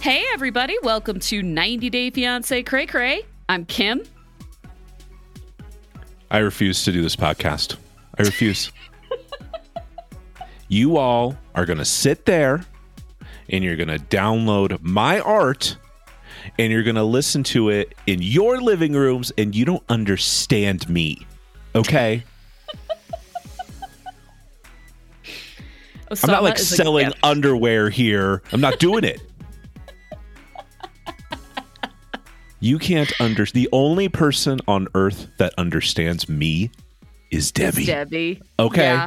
Hey everybody, welcome to 90 Day Fiancé Cray Cray. I'm Kim. I refuse to do this podcast. I refuse. You all are going to sit there and you're going to download my art and you're going to listen to it in your living rooms and you don't understand me. Okay? I'm not like selling underwear here. I'm not doing it. You can't understand. The only person on earth that understands me is Debbie. It's Debbie. Okay. Yeah.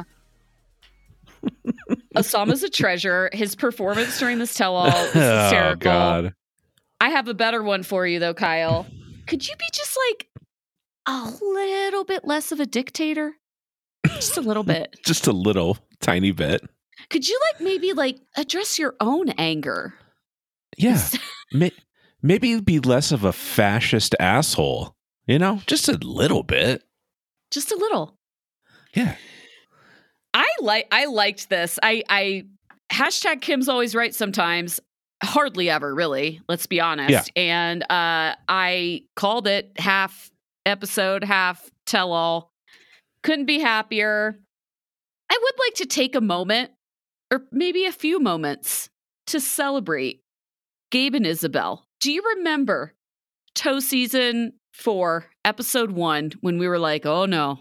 Osama's a treasure. His performance during this tell-all was hysterical. Oh, God. I have a better one for you, though, Kyle. Could you be just like a little bit less of a dictator? Just a little bit. Just a little tiny bit. Could you maybe address your own anger? Yeah. Maybe be less of a fascist asshole, just a little bit. Just a little. Yeah. I liked this. I hashtag Kim's always right sometimes. Hardly ever, really. Let's be honest. Yeah. And I called it half episode, half tell all. Couldn't be happier. I would like to take a moment, or maybe a few moments, to celebrate Gabe and Isabel. Do you remember Toe Season 4, Episode 1, when we were like, oh no,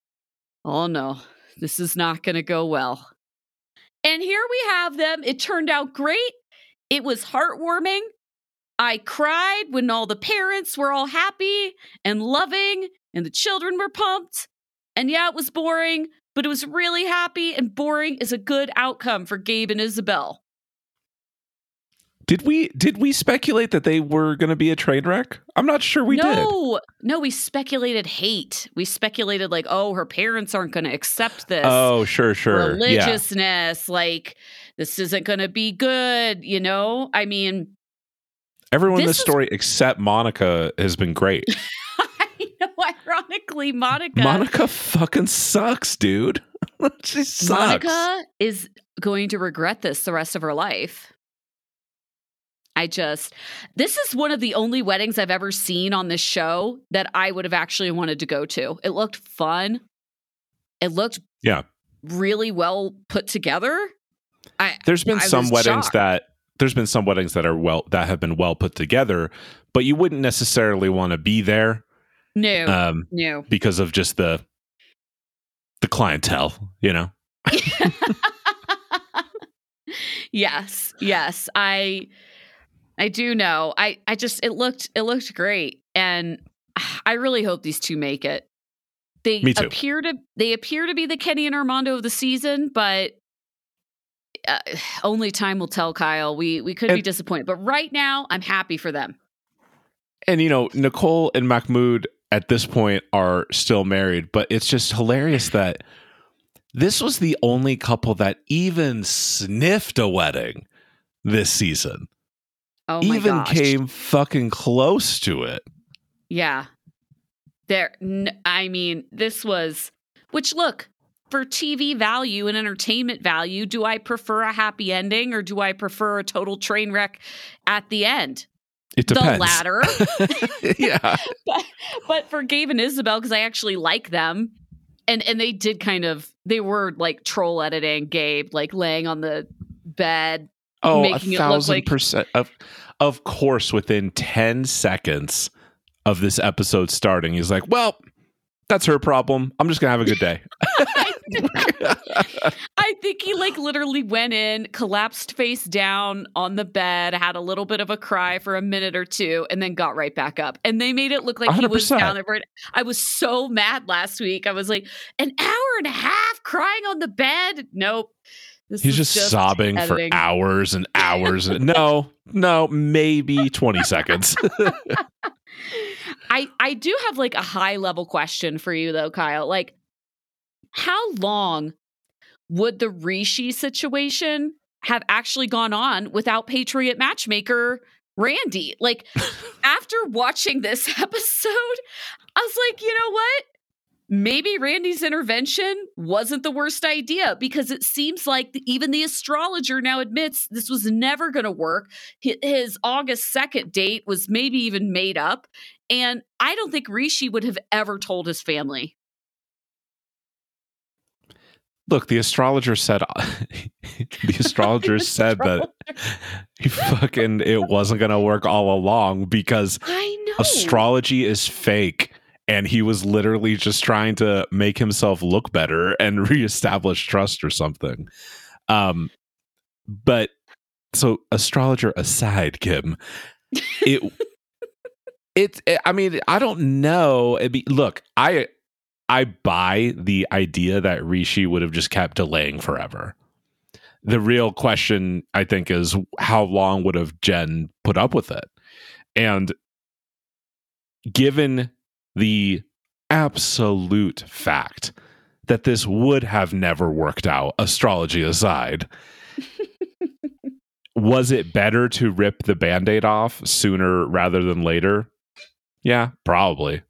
this is not going to go well. And here we have them. It turned out great. It was heartwarming. I cried when all the parents were all happy and loving, and the children were pumped. And yeah, it was boring, but it was really happy, and boring is a good outcome for Gabe and Isabel. Did we speculate that they were going to be a train wreck? I'm not sure we did. No, we speculated hate. We speculated her parents aren't going to accept this. Oh, sure. Religiousness, this isn't going to be good, I mean, everyone in this story except Monica has been great. I know, ironically, Monica fucking sucks, dude. She sucks. Monica is going to regret this the rest of her life. This is one of the only weddings I've ever seen on this show that I would have actually wanted to go to. It looked fun. It looked really well put together. There's been some weddings that have been well put together, but you wouldn't necessarily want to be there. No. Because of just the clientele, Yes. I do know. It looked great, and I really hope these two make it. Me too. They appear to be the Kenny and Armando of the season, but only time will tell, Kyle. We could be disappointed, but right now I'm happy for them. And Nicole and Mahmoud at this point are still married, but it's just hilarious that this was the only couple that even sniffed a wedding this season. Oh my gosh. Came fucking close to it. Yeah. This was, which look, for TV value and entertainment value, do I prefer a happy ending or do I prefer a total train wreck at the end? It depends. The latter. Yeah. but for Gabe and Isabel, because I actually like them, and they did they were troll editing Gabe, laying on the bed. Oh, making 1,000%. Of course, within 10 seconds of this episode starting, he's like, well, that's her problem. I'm just going to have a good day. I think he literally went in, collapsed face down on the bed, had a little bit of a cry for a minute or two, and then got right back up. And they made it look like 100%. He was down there for it. I was so mad last week. I was like, an hour and a half crying on the bed? Nope. He's just sobbing editing for hours and hours. No, maybe 20 seconds. I do have a high level question for you though, Kyle. How long would the Rishi situation have actually gone on without Patriot matchmaker Randy? After watching this episode, I was like, you know what? maybe Randy's intervention wasn't the worst idea, because it seems like even the astrologer now admits this was never going to work. His August 2nd date was maybe even made up. And I don't think Rishi would have ever told his family. Look, the astrologer said that it wasn't going to work all along because I know astrology is fake. And he was literally just trying to make himself look better and reestablish trust or something. But so astrologer aside, Kim, I mean, I don't know. Look, I buy the idea that Rishi would have just kept delaying forever. The real question, I think, is how long would have Jen put up with it? And given the absolute fact that this would have never worked out, astrology aside, was it better to rip the Band-Aid off sooner rather than later? Yeah, probably.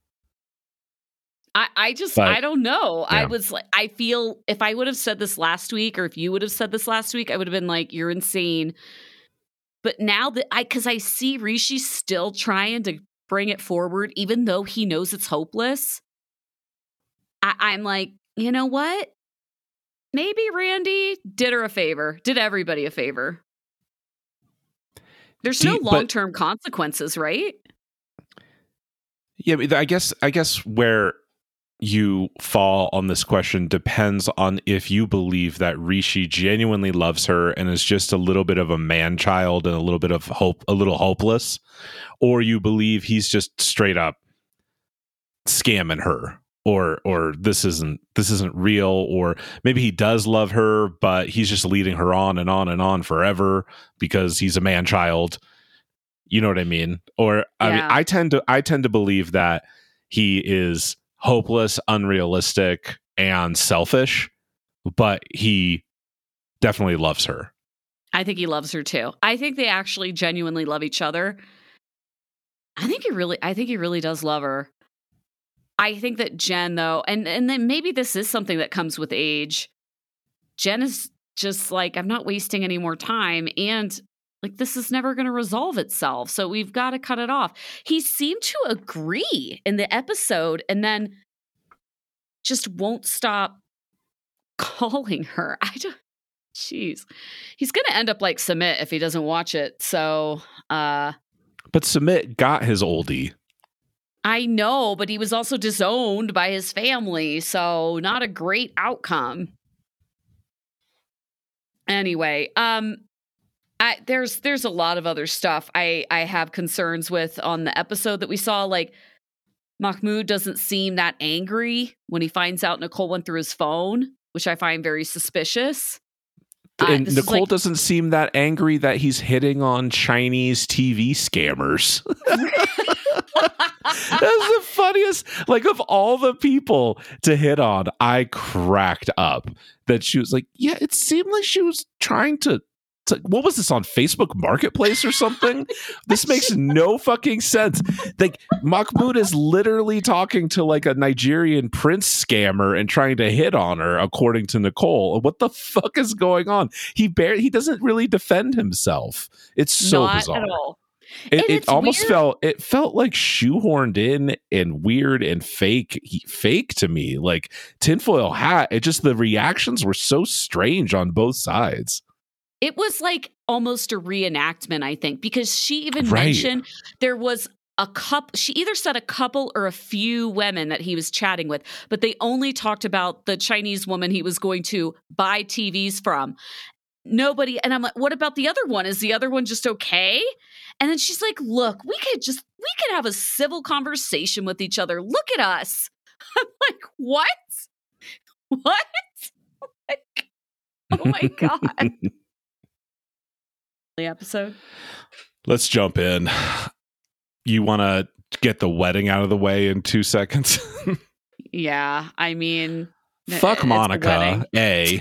I don't know. Yeah. I was like, I feel if I would have said this last week, or if you would have said this last week, I would have been like, you're insane. But now that because I see Rishi still trying to bring it forward, even though he knows it's hopeless, I'm like, you know what? Maybe Randy did her a favor, did everybody a favor. There's no long-term consequences, right? Yeah, I guess where you fall on this question depends on if you believe that Rishi genuinely loves her and is just a little bit of a man-child and a little bit of hope, a little hopeless, or you believe he's just straight up scamming her, or this isn't real, or maybe he does love her, but he's just leading her on and on and on forever because he's a man-child. You know what I mean? Or I mean, I tend to believe that he is hopeless, unrealistic, and selfish, but he definitely loves her. I think he loves her too. I think they actually genuinely love each other. I think he really does love her. I think that Jen, though, and then maybe this is something that comes with age. Jen is just like, I'm not wasting any more time, and like, this is never going to resolve itself. So we've got to cut it off. He seemed to agree in the episode and then just won't stop calling her. Jeez. He's going to end up like Sumit if he doesn't watch it. So, but Sumit got his oldie. I know, but he was also disowned by his family. So not a great outcome. Anyway, there's a lot of other stuff I have concerns with on the episode that we saw. Like, Mahmoud doesn't seem that angry when he finds out Nicole went through his phone, which I find very suspicious. And Nicole doesn't seem that angry that he's hitting on Chinese TV scammers. That's the funniest. Like, of all the people to hit on, I cracked up that she was like, yeah, it seemed like she was trying to what was this, on Facebook Marketplace or something? This makes no fucking sense. Like, Mahmoud is literally talking to like a Nigerian prince scammer and trying to hit on her, according to Nicole. What the fuck is going on? He doesn't really defend himself. It's so not bizarre. At all. It almost felt like shoehorned in and weird and fake to me, like tinfoil hat. It just, the reactions were so strange on both sides. It was like almost a reenactment, I think, because she even mentioned there was a couple. She either said a couple or a few women that he was chatting with, but they only talked about the Chinese woman he was going to buy TVs from. Nobody. And I'm like, what about the other one? Is the other one just okay? And then she's like, look, we could have a civil conversation with each other. Look at us. I'm like, what? Like, oh my God. Episode. Let's jump in. You want to get the wedding out of the way in 2 seconds? Yeah, I mean, fuck Monica. Yeah.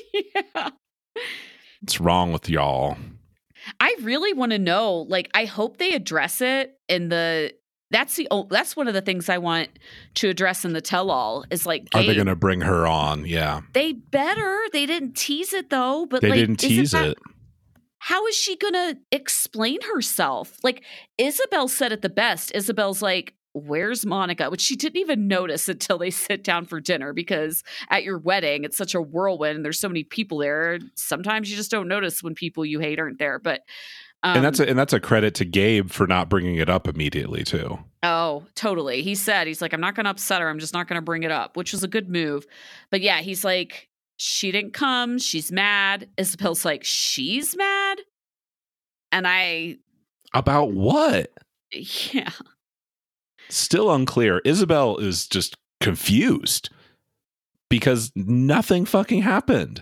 What's wrong with y'all? I really want to know. Like, I hope they address it in the that's one of the things I want to address in the tell-all is like, are they going to bring her on? Yeah. They better. They didn't tease it though, but they like, didn't tease it. How is she going to explain herself? Like Isabel said it the best. Isabel's like, where's Monica? Which she didn't even notice until they sit down for dinner, because at your wedding, it's such a whirlwind and there's so many people there. Sometimes you just don't notice when people you hate aren't there. But and that's a credit to Gabe for not bringing it up immediately too. Oh, totally. He's like, I'm not going to upset her. I'm just not going to bring it up, which was a good move. But yeah, he's like, she didn't come. She's mad. Isabel's like, she's mad? And about what? Yeah. Still unclear. Isabel is just confused because nothing fucking happened.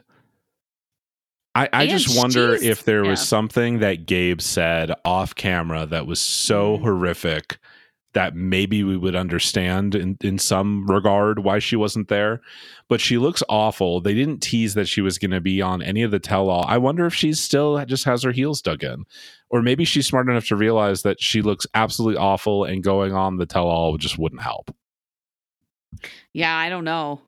I just wonder if there was something that Gabe said off camera that was so horrific that maybe we would understand in some regard why she wasn't there. But she looks awful. They didn't tease that she was going to be on any of the tell-all. I wonder if she still just has her heels dug in. Or maybe she's smart enough to realize that she looks absolutely awful and going on the tell-all just wouldn't help. Yeah, I don't know.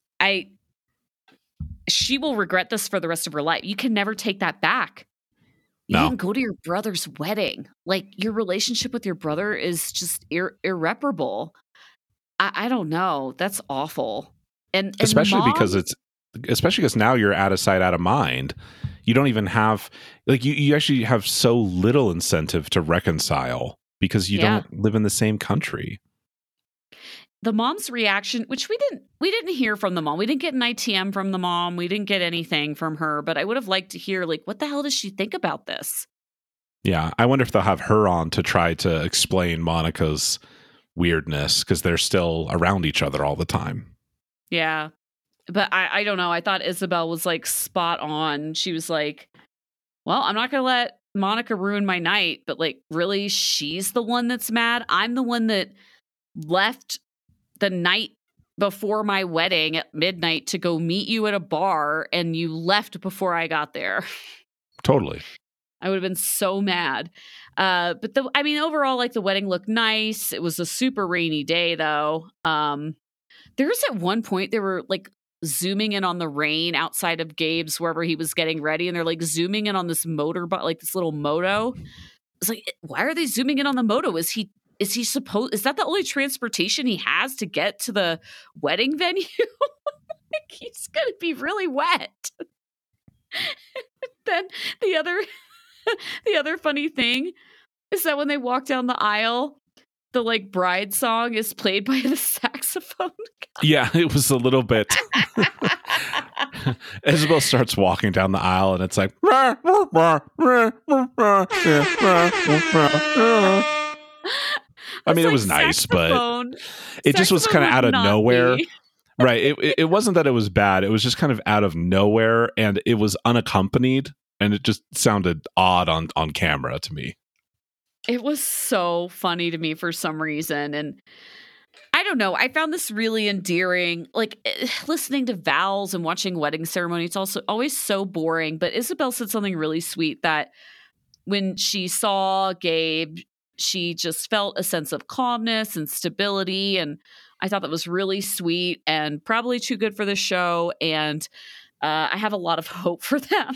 She will regret this for the rest of her life. You can never take that back. You didn't go to your brother's wedding. Like, your relationship with your brother is just irreparable. I don't know. That's awful. And especially because now you're out of sight, out of mind. You don't even have, like, you actually have so little incentive to reconcile because you don't live in the same country. The mom's reaction, which we didn't hear from the mom. We didn't get an ITM from the mom. We didn't get anything from her, but I would have liked to hear, like, what the hell does she think about this? Yeah, I wonder if they'll have her on to try to explain Monica's weirdness because they're still around each other all the time. Yeah, but I don't know. I thought Isabel was like spot on. She was like, well, I'm not going to let Monica ruin my night, but like, really, she's the one that's mad. I'm the one that left the night before my wedding at midnight to go meet you at a bar, and you left before I got there. Totally. I would have been so mad. But overall, like, the wedding looked nice. It was a super rainy day though. There was at one point they were like zooming in on the rain outside of Gabe's wherever he was getting ready, and they're like zooming in on this motorbike, like this little moto. It's like, why are they zooming in on the moto? Is that the only transportation he has to get to the wedding venue? Like, he's gonna be really wet. Then the other funny thing is that when they walk down the aisle, the like bride song is played by the saxophone guy. Yeah, it was a little bit. Isabel starts walking down the aisle and it's like, I mean, it was nice, but it just was kind of out of nowhere. Right. It wasn't that it was bad. It was just kind of out of nowhere, and it was unaccompanied, and it just sounded odd on camera to me. It was so funny to me for some reason. And I don't know. I found this really endearing. Like, listening to vows and watching wedding ceremony, it's also always so boring. But Isabel said something really sweet, that when she saw Gabe, she just felt a sense of calmness and stability. And I thought that was really sweet and probably too good for the show. And I have a lot of hope for them.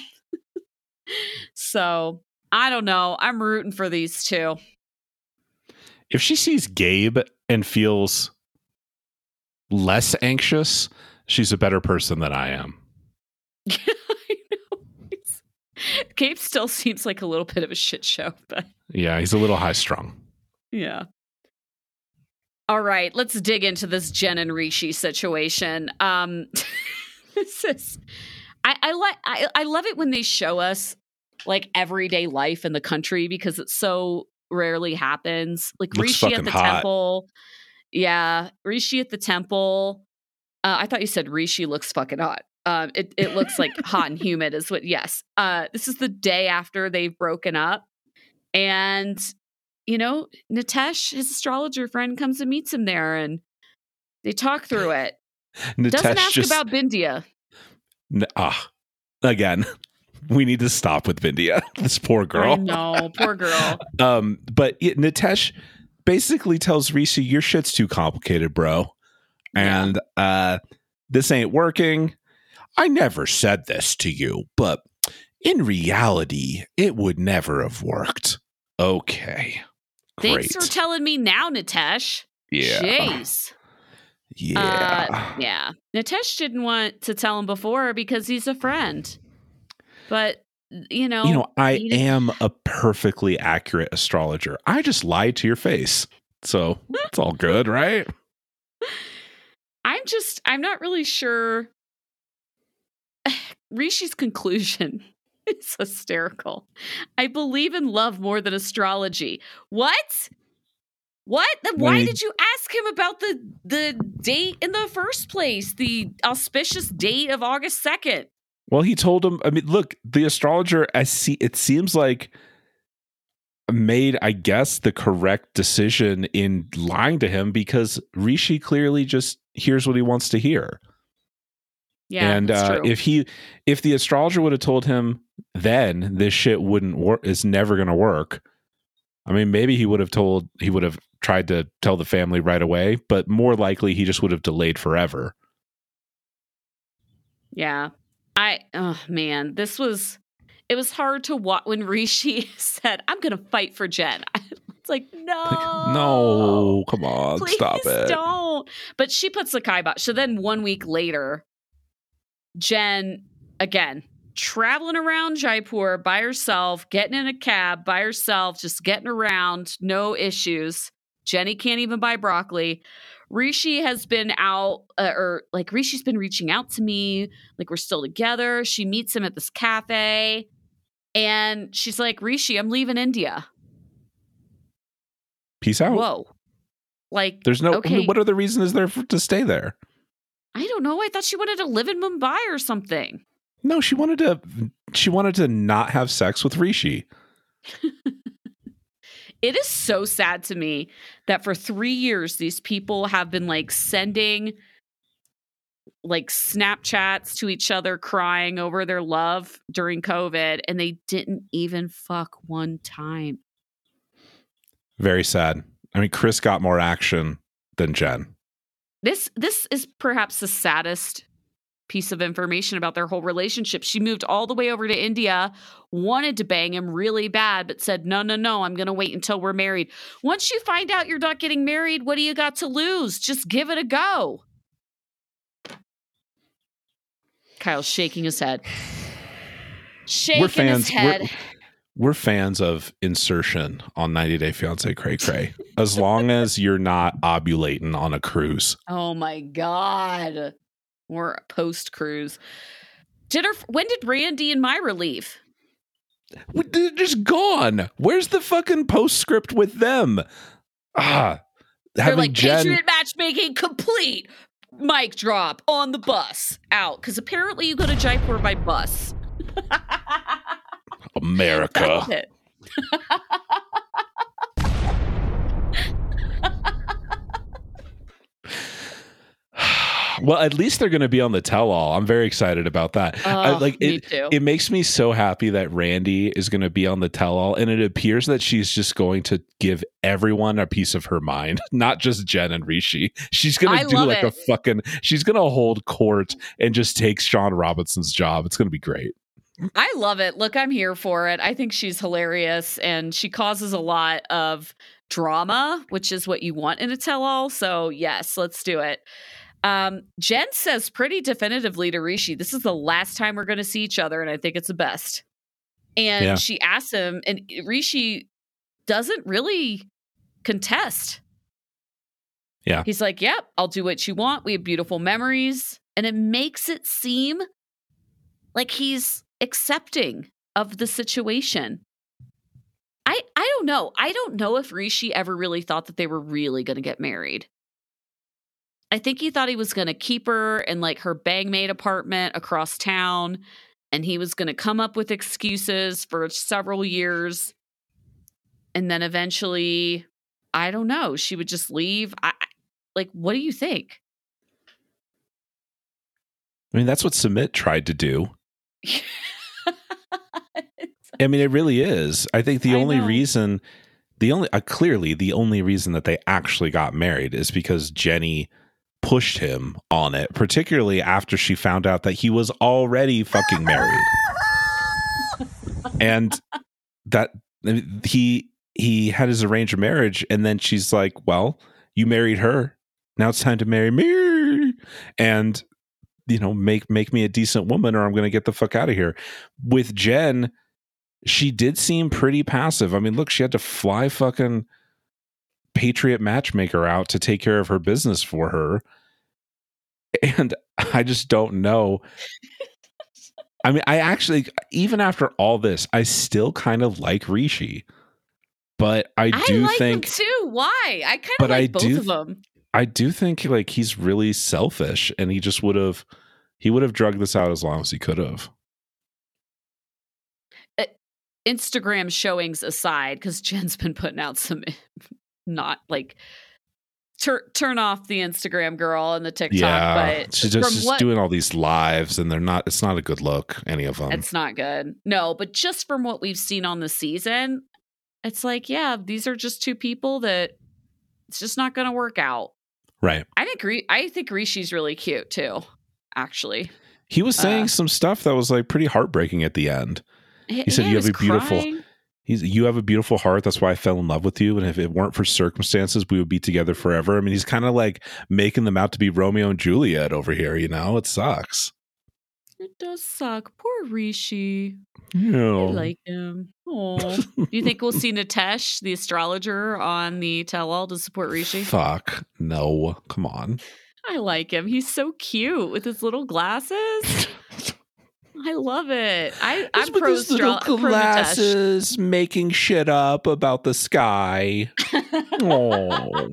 So I don't know. I'm rooting for these two. If she sees Gabe and feels less anxious, she's a better person than I am. I know. Gabe still seems like a little bit of a shit show, but yeah, he's a little high strung. Yeah. All right, let's dig into this Jen and Rishi situation. This is, I love it when they show us like everyday life in the country, because it so rarely happens. Like, looks Rishi at the hot. temple. Yeah, Rishi at the temple. I thought you said Rishi looks fucking hot. It looks like hot and humid is what, yes. This is the day after they've broken up. And, you know, Nitesh, his astrologer friend, comes and meets him there, and they talk through it. Doesn't ask about Bindia. Again, we need to stop with Bindia. This poor girl. I know, poor girl. But Nitesh basically tells Rishi, your shit's too complicated, bro. And this ain't working. I never said this to you, but in reality, it would never have worked. Okay. Thanks Great. for telling me now, Nitesh. Yeah. Jeez. Yeah. Nitesh didn't want to tell him before because he's a friend. But, I am a perfectly accurate astrologer. I just lied to your face. So it's all good, right? I'm not really sure. Rishi's conclusion is hysterical. I believe in love more than astrology. What? Then why did you ask him about the date in the first place? The auspicious date of August 2nd. Well, he told him, I mean, look, the astrologer, it seems like made, I guess, the correct decision in lying to him because Rishi clearly just hears what he wants to hear. Yeah, and if the astrologer would have told him then this shit wouldn't work, is never going to work. I mean, maybe he would have tried to tell the family right away, but more likely he just would have delayed forever. Yeah. Oh man, it was hard to watch when Rishi said, I'm going to fight for Jen. It's like, no, come on, please stop it. Don't. But she puts the kibosh. So then 1 week later, Jen, again, traveling around Jaipur by herself, getting in a cab by herself, just getting around, no issues. Jenny can't even buy broccoli. Rishi has been out, Rishi's been reaching out to me, like we're still together. She meets him at this cafe, and she's like, Rishi, I'm leaving India. Peace out. Whoa. Like, there's no, okay. I mean, what other reason is there to stay there? I don't know. I thought she wanted to live in Mumbai or something. No, she wanted to not have sex with Rishi. It is so sad to me that for 3 years, these people have been like sending like Snapchats to each other, crying over their love during COVID, and they didn't even fuck one time. Very sad. I mean, Chris got more action than Jen. This is perhaps the saddest piece of information about their whole relationship. She moved all the way over to India, wanted to bang him really bad, but said, no, I'm going to wait until we're married. Once you find out you're not getting married, what do you got to lose? Just give it a go. Kyle's shaking his head. We're fans of insertion on 90 Day Fiancé Cray Cray. As long as you're not ovulating on a cruise. Oh my God. We're post-cruise. When did Randy and Myra leave? They're just gone. Where's the fucking postscript with them? They're like, Patriot matchmaking complete. Mic drop on the bus. Out. Because apparently you go to Jaipur by bus. America. That's it. Well, at least they're going to be on the tell-all. I'm very excited about that. Me too. It makes me so happy that Randy is going to be on the tell-all, and it appears that she's just going to give everyone a piece of her mind, not just Jen and Rishi. She's going to do like she's going to hold court and just take Sean Robinson's job. It's going to be great. I love it. Look, I'm here for it. I think she's hilarious, and she causes a lot of drama, which is what you want in a tell-all. So yes, let's do it. Jen says pretty definitively to Rishi, this is the last time we're going to see each other, and I think it's the best. And she asks him, and Rishi doesn't really contest. Yeah. He's like, yep, I'll do what you want. We have beautiful memories. And it makes it seem like he's accepting of the situation. I don't know. I don't know if Rishi ever really thought that they were really going to get married. I think he thought he was going to keep her in like her bangmate apartment across town, and he was going to come up with excuses for several years. And then eventually, I don't know, she would just leave. What do you think? I mean, that's what Sumit tried to do. I mean, it really is. I think the only reason clearly the only reason that they actually got married is because Jenny pushed him on it, particularly after she found out that he was already fucking married. And that he had his arranged marriage, and then she's like, well, you married her, now it's time to marry me, and make me a decent woman or I'm gonna get the fuck out of here. With Jen, she did seem pretty passive. I mean, look, she had to fly fucking Patriot Matchmaker out to take care of her business for her, and I just don't know. I mean, I actually, even after all this, I still kind of like Rishi, but I do like think him too. Why? I kind of like both of them. I do think like he's really selfish, and he just would have drugged this out as long as he could have. Instagram showings aside, because Jen's been putting out some not like turn off the Instagram girl and the TikTok. Yeah, but she's just doing all these lives, and it's not a good look, any of them. It's not good. No, but just from what we've seen on the season, it's like, yeah, these are just two people that it's just not going to work out. Right. I think Rishi's really cute too, actually. He was saying some stuff that was like pretty heartbreaking at the end. He said, you have a beautiful heart. That's why I fell in love with you. And if it weren't for circumstances, we would be together forever. I mean, he's kind of like making them out to be Romeo and Juliet over here. It sucks. It does suck. Poor Rishi. No. I like him. Oh, do you think we'll see Nitesh, the astrologer, on the tell-all to support Rishi? Fuck no. Come on. I like him. He's so cute with his little glasses. I love it. I'm pro glasses, making shit up about the sky. Oh.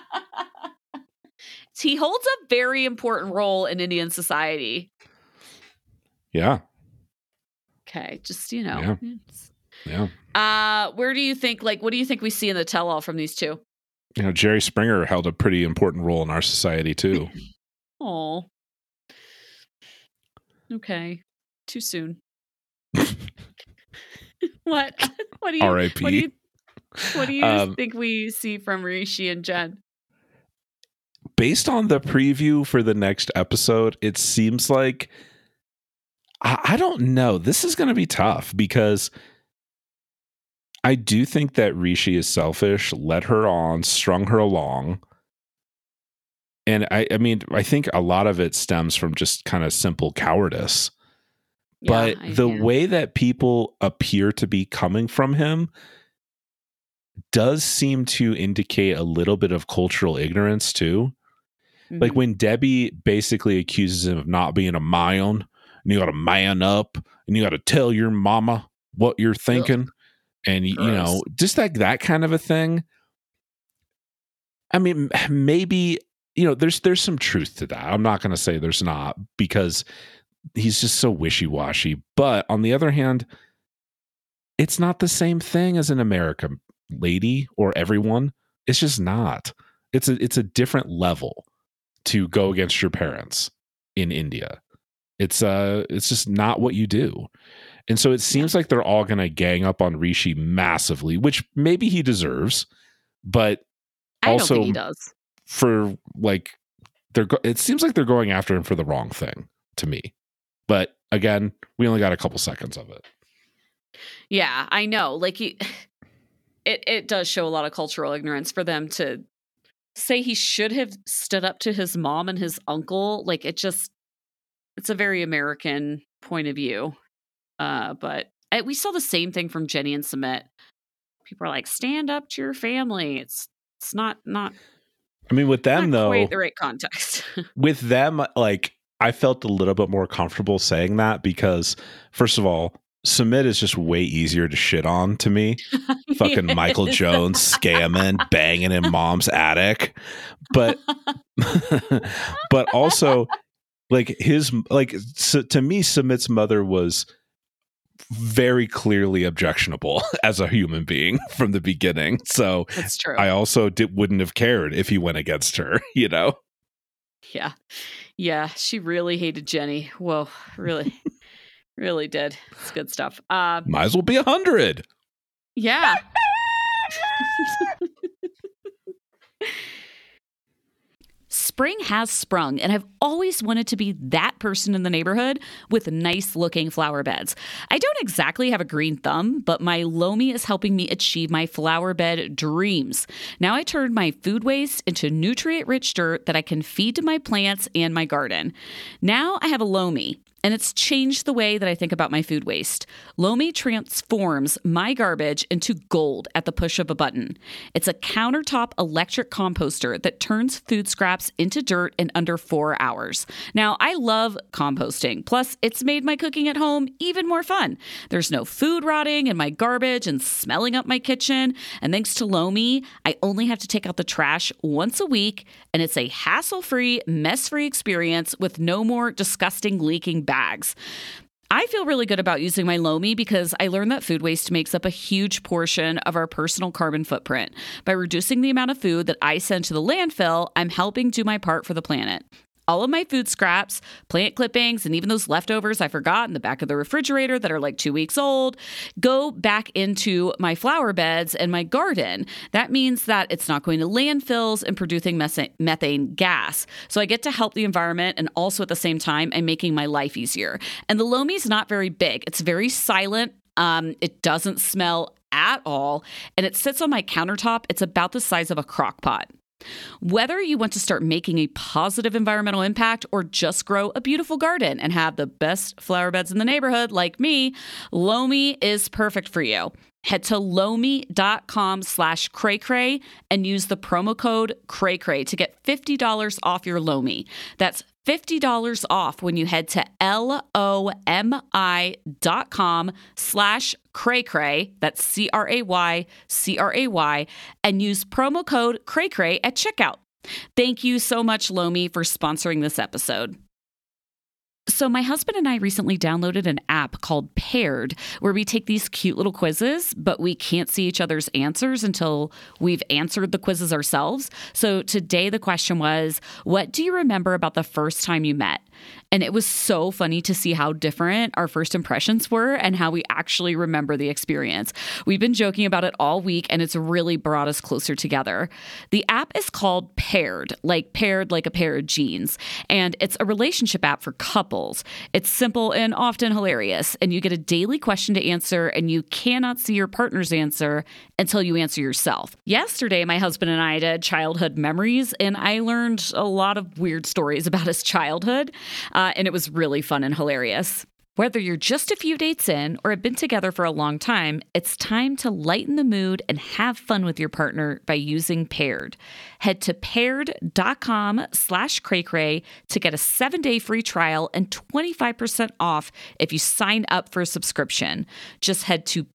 He holds a very important role in Indian society. Yeah. Okay, just Yeah. Where do you think? Like, what do you think we see in the tell-all from these two? Jerry Springer held a pretty important role in our society too. Oh. Okay. Too soon. What? What do you? R.I.P. What do you think we see from Rishi and Jen? Based on the preview for the next episode, it seems like I don't know. This is going to be tough because I do think that Rishi is selfish, led her on, strung her along. And I mean, I think a lot of it stems from just kind of simple cowardice. But the way that people appear to be coming from him does seem to indicate a little bit of cultural ignorance too. Mm-hmm. Like when Debbie basically accuses him of not being a man, and you got to man up, and you got to tell your mama what you're thinking. Ugh. And, just like that kind of a thing. I mean, maybe, there's some truth to that. I'm not going to say there's not, because he's just so wishy-washy. But on the other hand, it's not the same thing as an American lady or everyone. It's just not. It's a different level to go against your parents in India. It's just not what you do. And so it seems like they're all going to gang up on Rishi massively, which maybe he deserves, but I also don't think he does. For like, it seems like they're going after him for the wrong thing to me. But again, we only got a couple seconds of it. Yeah, I know. Like it does show a lot of cultural ignorance for them to say he should have stood up to his mom and his uncle. Like it's a very American point of view. But we saw the same thing from Jenny and Sumit. People are like, stand up to your family. It's not. I mean, with them though, quite the right context. With them, like I felt a little bit more comfortable saying that because, first of all, Sumit is just way easier to shit on to me. Fucking Michael Jones scamming, banging in mom's attic, but but also like to me, Sumit's mother was very clearly objectionable as a human being from the beginning. So that's true. I also wouldn't have cared if he went against her, Yeah. Yeah. She really hated Jenny. Whoa. Really, really did. It's good stuff. Might as well be 100. Yeah. Spring has sprung, and I've always wanted to be that person in the neighborhood with nice looking flower beds. I don't exactly have a green thumb, but my Lomi is helping me achieve my flower bed dreams. Now I turn my food waste into nutrient rich dirt that I can feed to my plants and my garden. Now I have a Lomi, and it's changed the way that I think about my food waste. Lomi transforms my garbage into gold at the push of a button. It's a countertop electric composter that turns food scraps into dirt in under 4 hours. Now, I love composting. Plus, it's made my cooking at home even more fun. There's no food rotting in my garbage and smelling up my kitchen. And thanks to Lomi, I only have to take out the trash once a week, and it's a hassle-free, mess-free experience with no more disgusting leaking bags. I feel really good about using my Lomi because I learned that food waste makes up a huge portion of our personal carbon footprint. By reducing the amount of food that I send to the landfill, I'm helping do my part for the planet. All of my food scraps, plant clippings, and even those leftovers I forgot in the back of the refrigerator that are like 2 weeks old go back into my flower beds and my garden. That means that it's not going to landfills and producing methane gas. So I get to help the environment, and also at the same time, I'm making my life easier. And the Lomi's not very big. It's very silent. It doesn't smell at all. And it sits on my countertop. It's about the size of a crock pot. Whether you want to start making a positive environmental impact or just grow a beautiful garden and have the best flower beds in the neighborhood like me, Lomi is perfect for you. Head to lomi.com/cray-cray and use the promo code cray-cray to get $50 off your Lomi. That's $50 off when you head to lomi.com/cray-cray, that's CRAY, and use promo code cray-cray at checkout. Thank you so much, Lomi, for sponsoring this episode. So my husband and I recently downloaded an app called Paired, where we take these cute little quizzes, but we can't see each other's answers until we've answered the quizzes ourselves. So today the question was, what do you remember about the first time you met? And it was so funny to see how different our first impressions were and how we actually remember the experience. We've been joking about it all week, and it's really brought us closer together. The app is called Paired like a pair of jeans, and it's a relationship app for couples. It's simple and often hilarious, and you get a daily question to answer, and you cannot see your partner's answer until you answer yourself. Yesterday, my husband and I did childhood memories, and I learned a lot of weird stories about his childhood. And it was really fun and hilarious. Whether you're just a few dates in or have been together for a long time, it's time to lighten the mood and have fun with your partner by using Paired. Head to paired.com/cray-cray to get a 7-day free trial and 25% off if you sign up for a subscription. Just head to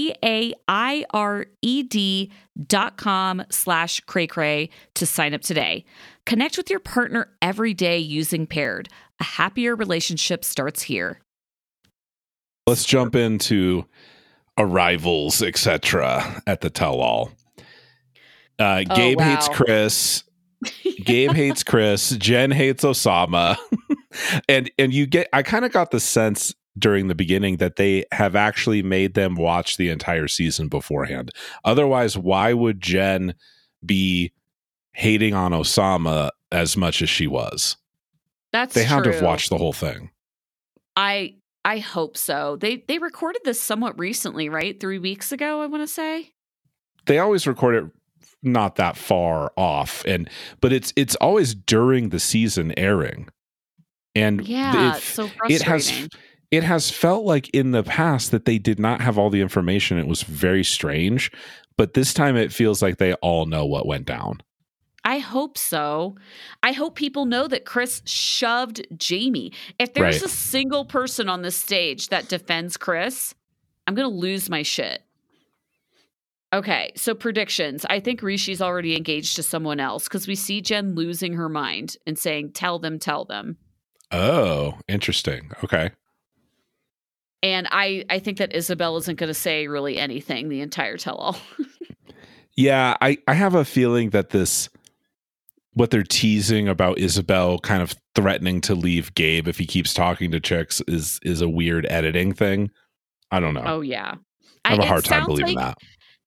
paired.com/cray-cray to sign up today. Connect with your partner every day using Paired. A happier relationship starts here. Let's jump into arrivals, etc. at the tell-all. Gabe hates Chris. Gabe hates Chris. Jen hates Osama. and I kind of got the sense during the beginning that they have actually made them watch the entire season beforehand. Otherwise, why would Jen be hating on Osama as much as she was? They had to have watched the whole thing. I hope so. They recorded this somewhat recently, right? 3 weeks ago, I want to say. They always record it not that far off, but it's always during the season airing. And yeah, it's so frustrating. It has felt like in the past that they did not have all the information. It was very strange, but this time it feels like they all know what went down. I hope so. I hope people know that Chris shoved Jamie. If there's a single person on this stage that defends Chris, I'm going to lose my shit. Okay, so predictions. I think Rishi's already engaged to someone else because we see Jen losing her mind and saying, tell them. Oh, interesting. Okay. And I think that Isabel isn't going to say really anything the entire tell-all. Yeah, I have a feeling that what they're teasing about Isabel kind of threatening to leave Gabe if he keeps talking to chicks is a weird editing thing. I don't know. Oh, yeah. I have a hard time believing that.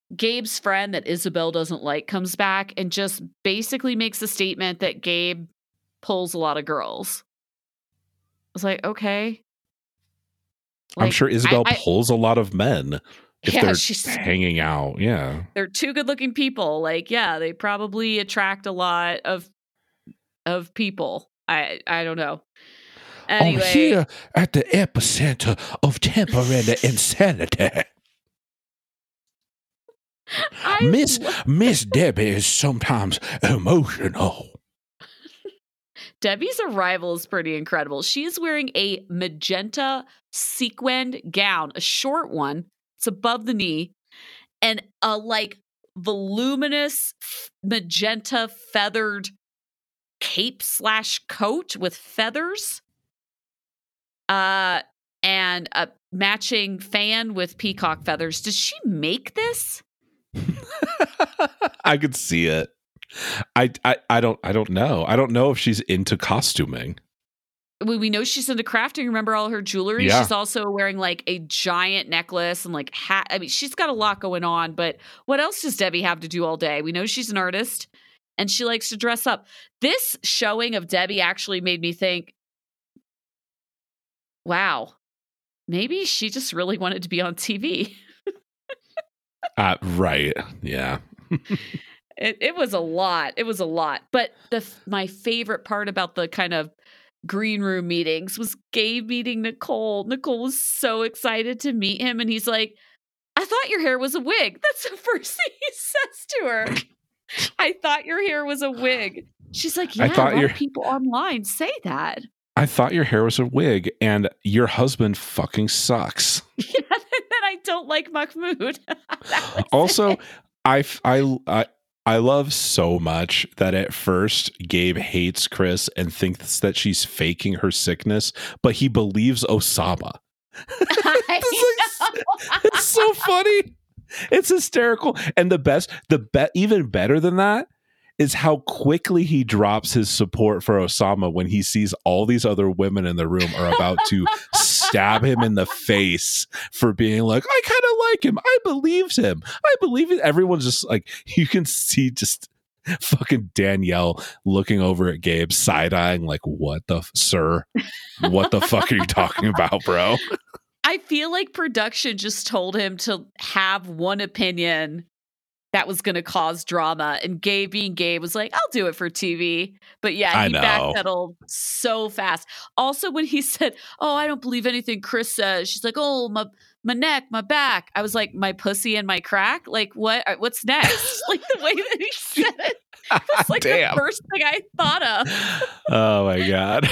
Gabe's friend that Isabel doesn't like comes back and just basically makes a statement that Gabe pulls a lot of girls. I was like, okay. I'm Like, sure Isabel I pulls a lot of men if yeah, they're hanging out. Yeah. they're two good-looking people. Like, yeah, they probably attract a lot of people. I don't know. Anyway, I'm here at the epicenter of temporary insanity. Miss Debbie is sometimes emotional. Debbie's arrival is pretty incredible. She's wearing a magenta sequined gown, a short one. It's above the knee, and a like voluminous magenta feathered cape / coat with feathers. And a matching fan with peacock feathers. Did she make this? I could see it. I don't know. I don't know if she's into costuming. We know she's into crafting. Remember all her jewelry? Yeah. She's also wearing like a giant necklace and like hat. I mean, she's got a lot going on, but what else does Debbie have to do all day? We know she's an artist and she likes to dress up. This showing of Debbie actually made me think, wow, maybe she just really wanted to be on TV. Right. Yeah. It was a lot. It was a lot. But my favorite part about the kind of green room meetings was Gabe meeting Nicole. Nicole was so excited to meet him. And he's like, I thought your hair was a wig. That's the first thing he says to her. I thought your hair was a wig. She's like, yeah, a lot of people online say that. I thought your hair was a wig and your husband fucking sucks. Yeah, and then I don't like Mahmoud. Also, I love so much that at first Gabe hates Chris and thinks that she's faking her sickness, but he believes Osama. It's so funny. It's hysterical. And even better than that is how quickly he drops his support for Osama when he sees all these other women in the room are about to stab him in the face for being like, I kind of like him. I believe him. I believe it. Everyone's just like, you can see just fucking Danielle looking over at Gabe, side-eyeing like, what the fuck are you talking about, bro? I feel like production just told him to have one opinion that was going to cause drama. And Gabe being Gabe was like, I'll do it for TV. But yeah, he backpedaled so fast. Also, when he said, oh, I don't believe anything Chris says. She's like, oh, my neck, my back. I was like, my pussy and my crack? Like, what's next? Like the way that he said it. It was like the first thing I thought of. Oh my God.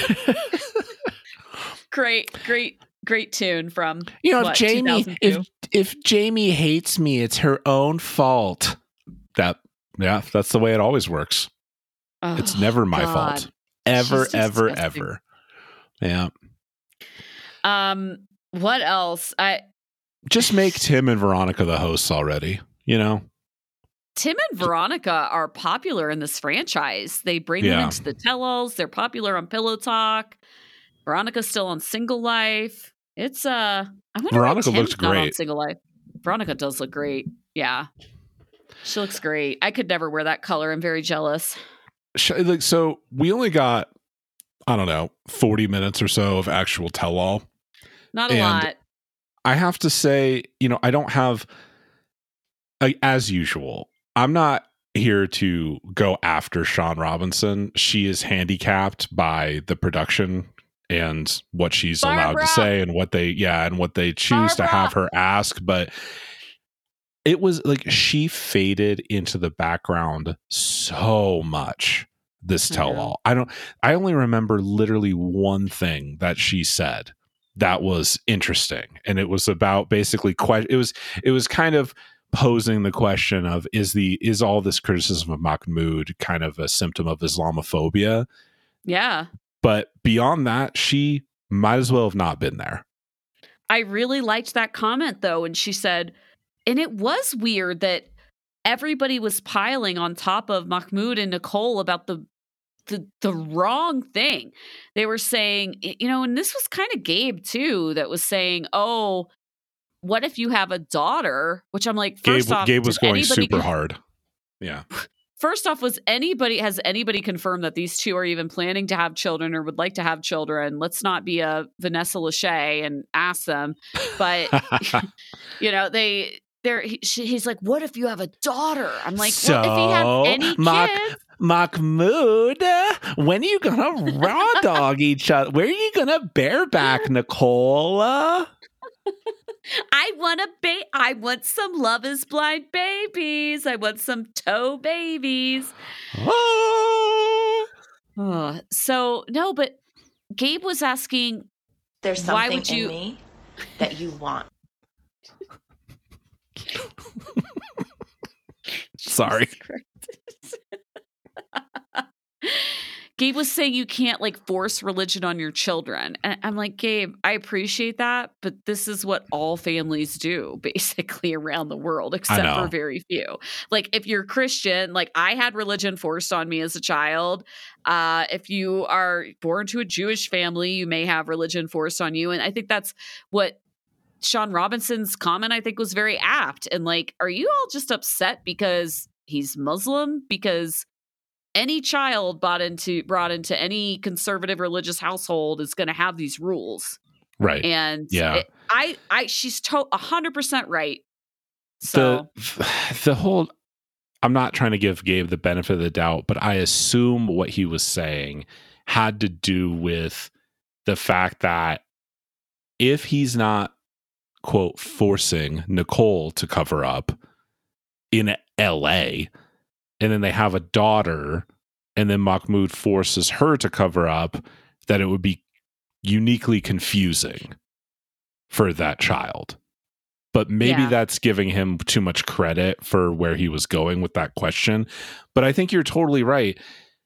Great tune from if Jamie hates me, it's her own fault. That's the way it always works. Oh, it's never my fault. Ever. Yeah. What else? Just make Tim and Veronica the hosts already, you know? Tim and Veronica are popular in this franchise. They bring them into the tell-alls. They're popular on Pillow Talk. Veronica's still on Single Life. It's I wonder Veronica why looks Tim's not great on Single Life. Veronica does look great. Yeah, she looks great. I could never wear that color. I'm very jealous. So we only got, I don't know, 40 minutes or so of actual tell-all. Not a lot. I have to say, I don't have, as usual, I'm not here to go after Sean Robinson. She is handicapped by the production and what she's allowed to say and what they choose to have her ask. But it was like she faded into the background so much this tell-all. I only remember literally one thing that she said that was interesting. And it was about basically it was kind of posing the question of is all this criticism of Mahmoud kind of a symptom of Islamophobia? Yeah. But beyond that, she might as well have not been there. I really liked that comment, though. And she said, and it was weird that everybody was piling on top of Mahmoud and Nicole about the wrong thing. They were saying, and this was kind of Gabe, too, that was saying, oh, what if you have a daughter? Which I'm like, first off, Gabe was going anybody super hard. Yeah. First off, has anybody confirmed that these two are even planning to have children or would like to have children? Let's not be a Vanessa Lachey and ask them. But you know, he's like, what if you have a daughter? I'm like, so, well, if he has any kids. Mahmoud, when are you gonna raw dog each other? Where are you gonna bareback, Nicole? I want some Love is Blind babies. I want some toe babies. So no, but Gabe was asking, there's something in me that you want. Sorry. Gabe was saying you can't like force religion on your children. And I'm like, Gabe, I appreciate that, but this is what all families do basically around the world, except for very few. Like if you're Christian, like I had religion forced on me as a child. If you are born to a Jewish family, you may have religion forced on you. And I think that's what Sean Robinson's comment, I think, was very apt. And like, are you all just upset because he's Muslim? Because any child brought into any conservative religious household is going to have these rules. Right. And yeah, she's 100% right. So the whole, I'm not trying to give Gabe the benefit of the doubt, but I assume what he was saying had to do with the fact that if he's not, quote, forcing Nicole to cover up in LA, and then they have a daughter, and then Mahmoud forces her to cover up, that it would be uniquely confusing for that child. But maybe that's giving him too much credit for where he was going with that question. But I think you're totally right.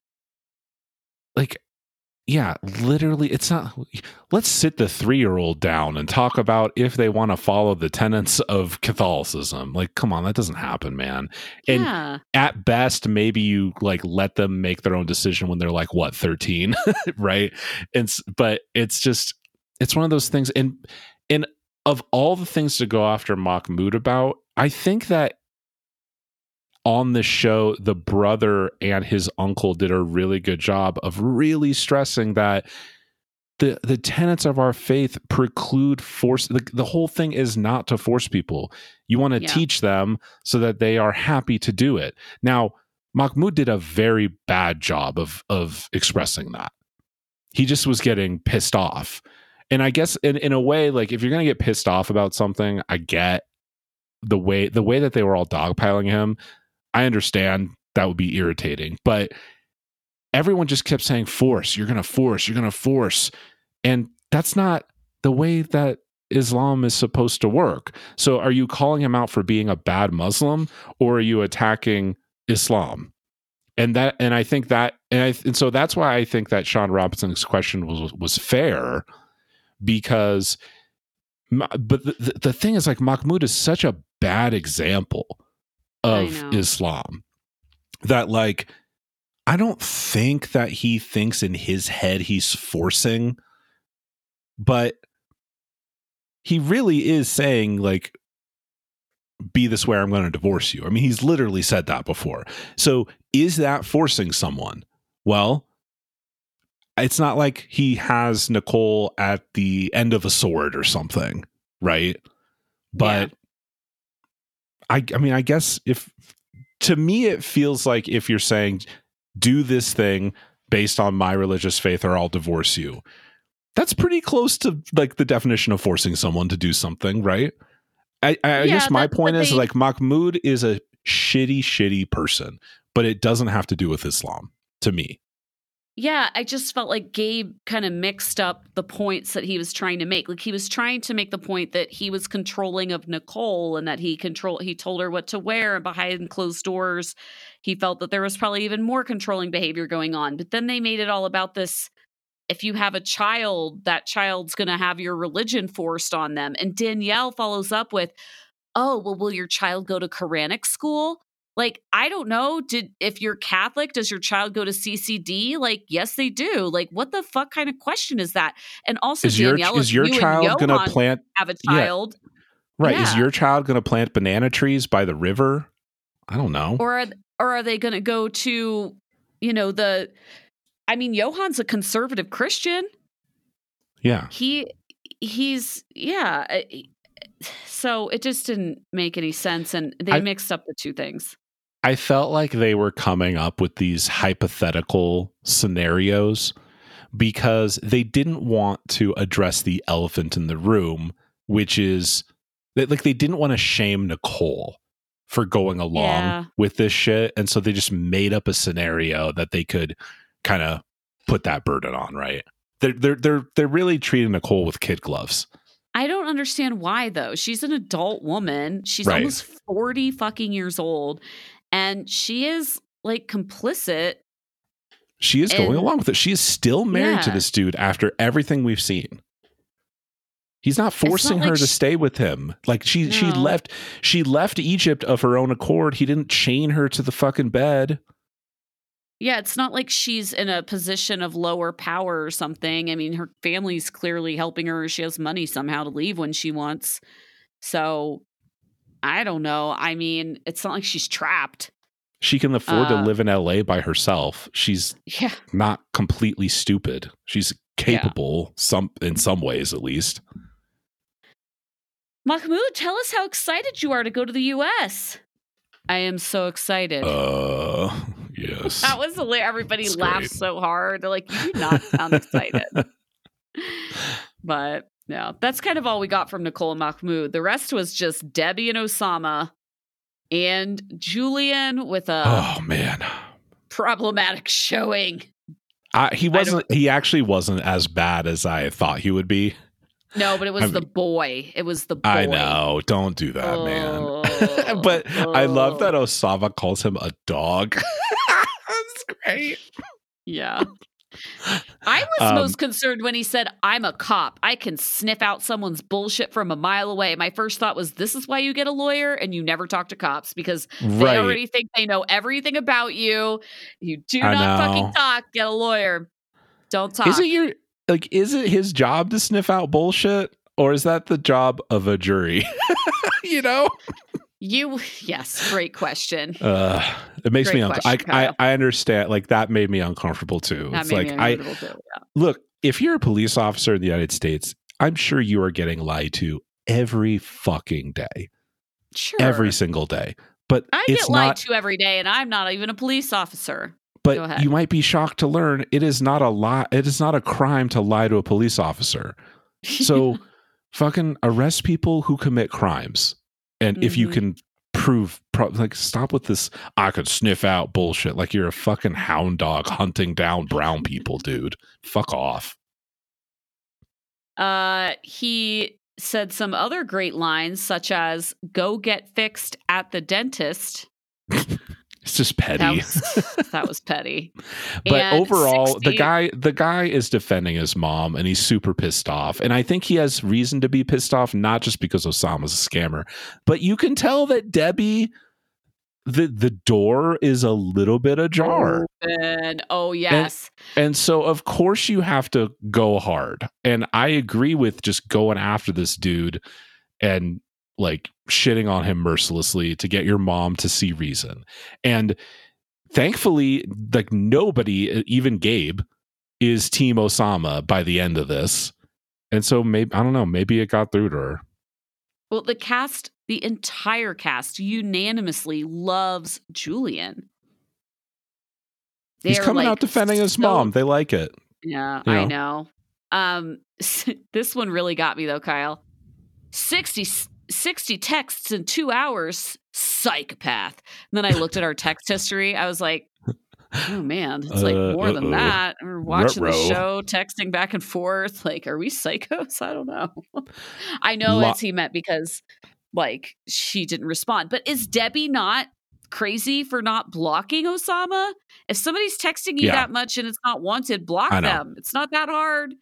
Like, yeah, literally, it's not. Let's sit the 3-year-old down and talk about if they want to follow the tenets of Catholicism. Like, come on, that doesn't happen, man. And at best, maybe you like let them make their own decision when they're like, what, 13, right? But it's one of those things. And of all the things to go after Mahmoud about, I think that on the show, the brother and his uncle did a really good job of really stressing that the tenets of our faith preclude force. The whole thing is not to force people. You want to teach them so that they are happy to do it. Now, Mahmoud did a very bad job of expressing that. He just was getting pissed off. And I guess in a way, like if you're going to get pissed off about something, I get the way that they were all dogpiling him. I understand that would be irritating, but everyone just kept saying force. You're going to force. And that's not the way that Islam is supposed to work. So are you calling him out for being a bad Muslim, or are you attacking Islam? And I think that, and so that's why I think that Sean Robinson's question was fair, because, but the thing is, like, Mahmoud is such a bad example of Islam that, like, I don't think that he thinks in his head he's forcing, but he really is saying, like, be this way or I'm going to divorce you. I mean, he's literally said that before. So is that forcing someone? Well, it's not like he has Nicole at the end of a sword or something, right? But I mean, I guess to me, it feels like if you're saying, do this thing based on my religious faith or I'll divorce you, that's pretty close to like the definition of forcing someone to do something, right? I guess my point is like Mahmoud is a shitty person, but it doesn't have to do with Islam to me. Yeah, I just felt like Gabe kind of mixed up the points that he was trying to make. Like he was trying to make the point that he was controlling of Nicole and that he told her what to wear, and behind closed doors, he felt that there was probably even more controlling behavior going on. But then they made it all about this. If you have a child, that child's going to have your religion forced on them. And Danielle follows up with, oh, well, will your child go to Quranic school? Like, I don't know. If you're Catholic, does your child go to CCD? Like, yes, they do. Like, what the fuck kind of question is that? And also, Danielle, is your child going to have a child? Right. Yeah. Is your child going to plant banana trees by the river? I don't know. Or are they going to go to, Johan's a conservative Christian. Yeah. He's so it just didn't make any sense, and they mixed up the two things. I felt like they were coming up with these hypothetical scenarios because they didn't want to address the elephant in the room, which is like they didn't want to shame Nicole for going along with this shit, and so they just made up a scenario that they could kind of put that burden on, right? They're really treating Nicole with kid gloves. I don't understand why, though. She's an adult woman. She's almost 40 fucking years old, and she is like complicit. She is going along with it. She is still married to this dude after everything we've seen. He's not forcing her to stay with him. Like she left Egypt of her own accord. He didn't chain her to the fucking bed. Yeah, it's not like she's in a position of lower power or something. I mean, her family's clearly helping her. She has money somehow to leave when she wants. So, I don't know. I mean, it's not like she's trapped. She can afford to live in LA by herself. She's not completely stupid. She's capable, in some ways at least. Mahmoud, tell us how excited you are to go to the U.S. I am so excited. Yes. That was hilarious. Everybody laughed so hard. They're like, you do not sound excited. But yeah, that's kind of all we got from Nicole and Mahmoud. The rest was just Debbie and Osama and Julian with a problematic showing. He actually wasn't as bad as I thought he would be. No, but it was the boy. It was the boy. I know. Don't do that, man. But I love that Osama calls him a dog. That's great. Yeah. I was most concerned when he said, I'm a cop. I can sniff out someone's bullshit from a mile away. My first thought was, this is why you get a lawyer and you never talk to cops, because they already think they know everything about you. You do not fucking talk. Get a lawyer. Don't talk. Is it his job to sniff out bullshit, or is that the job of a jury? Yes, great question. It makes me uncomfortable. I understand. Like, that made me uncomfortable too. Look, if you're a police officer in the United States, I'm sure you are getting lied to every fucking day. Sure. Every single day. But I get lied to every day, and I'm not even a police officer. But you might be shocked to learn it is not a lie. It is not a crime to lie to a police officer. So fucking arrest people who commit crimes. And if you can prove, stop with this, I could sniff out bullshit. Like you're a fucking hound dog hunting down brown people, dude. Fuck off. He said some other great lines, such as, go get fixed at the dentist. It's just petty. That was petty. But and overall, 60, the guy is defending his mom, and he's super pissed off. And I think he has reason to be pissed off, not just because Osama's a scammer, but you can tell that Debbie, the door is a little bit ajar. Oh yes. And so of course you have to go hard. And I agree with just going after this dude and like shitting on him mercilessly to get your mom to see reason. And thankfully, like nobody, even Gabe, is Team Osama by the end of this. And so maybe, I don't know, maybe it got through to her. Well, the entire cast unanimously loves Julian. He's coming out defending his mom. They like it. Yeah, I know. This one really got me though, Kyle. 60 texts in 2 hours, psychopath. And then I looked at our text history. I was like, oh man, it's like more than that. We're watching the show, texting back and forth. Like, are we psychos? I don't know. I know it's he meant because like she didn't respond. But is Debbie not crazy for not blocking Osama? If somebody's texting you that much and it's not wanted, block them. It's not that hard.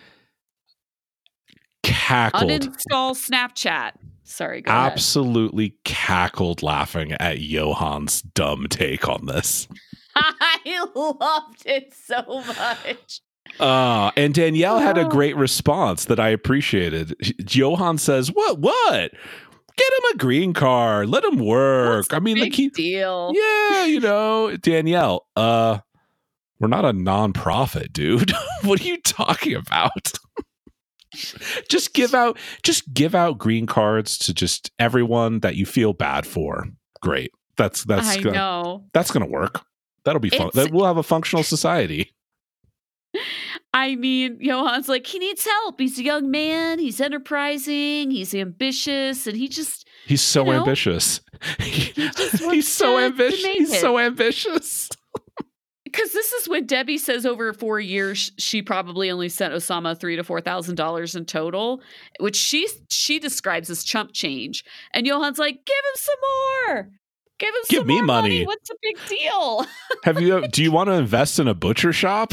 Cackled. Uninstall Snapchat. Sorry, go ahead. Absolutely cackled laughing at Johan's dumb take on this. I loved it so much. And Danielle had a great response that I appreciated. Johan says, What? Get him a green card. Let him work. What's the big deal? Yeah, Danielle, we're not a nonprofit, dude. What are you talking about? Just give out green cards to just everyone that you feel bad for. Great. That's gonna work. That'll be fun. We'll have a functional society. I mean, Johan's like, he needs help. He's a young man. He's enterprising. He's ambitious, and he's so ambitious. He's so ambitious. He's so ambitious. Because this is when Debbie says over 4 years she probably only sent Osama $3,000 to $4,000 in total, which she describes as chump change. And Johan's like, give him some more. Give me money. What's the big deal? Do you want to invest in a butcher shop?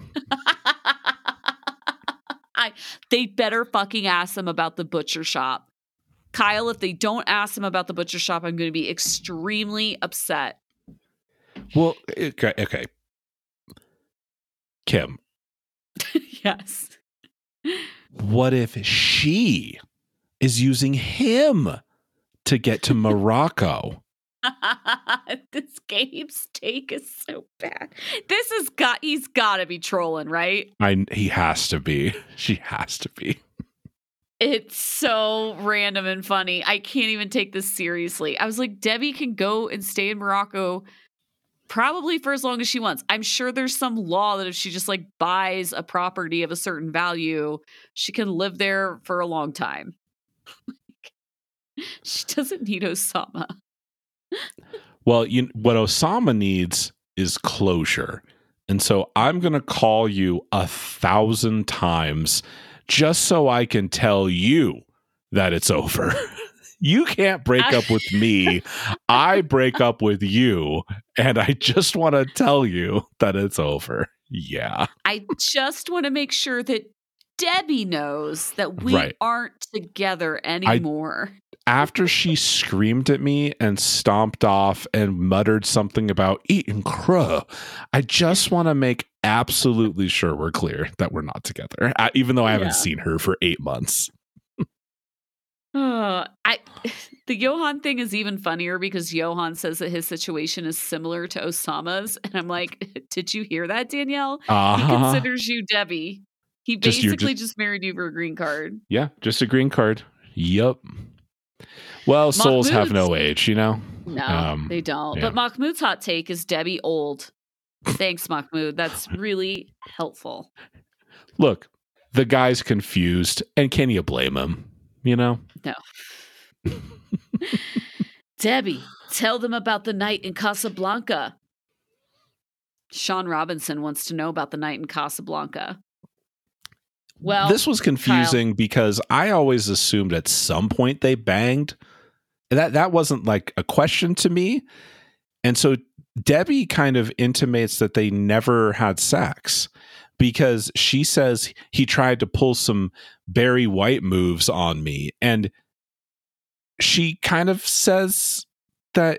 They better fucking ask them about the butcher shop. Kyle, if they don't ask them about the butcher shop, I'm going to be extremely upset. Well, okay. Kim. Yes. What if she is using him to get to Morocco? This game's take is so bad. He's got to be trolling, right? He has to be. She has to be. It's so random and funny. I can't even take this seriously. I was like, Debbie can go and stay in Morocco probably for as long as she wants. I'm sure there's some law that if she just like buys a property of a certain value, she can live there for a long time. She doesn't need Osama. Well, what Osama needs is closure. And so I'm going to call you 1,000 times just so I can tell you that it's over. You can't break up with me. I break up with you. And I just want to tell you that it's over. Yeah. I just want to make sure that Debbie knows that we aren't together anymore. After she screamed at me and stomped off and muttered something about eating crow, I just want to make absolutely sure we're clear that we're not together, even though I haven't seen her for 8 months. The Johan thing is even funnier because Johan says that his situation is similar to Osama's. And I'm like, did you hear that, Danielle? He considers you Debbie. He basically just married you for a green card. Yeah, just a green card. Yup. Well, souls have no age, No, they don't. Yeah. But Mahmoud's hot take is Debbie old. Thanks, Mahmoud. That's really helpful. Look, the guy's confused, and can you blame him? No. Debbie, tell them about the night in Casablanca. Sean Robinson wants to know about the night in Casablanca. Well, this was confusing because I always assumed at some point they banged. That wasn't like a question to me. And so Debbie kind of intimates that they never had sex because she says he tried to pull some Barry White moves on me. And she kind of says that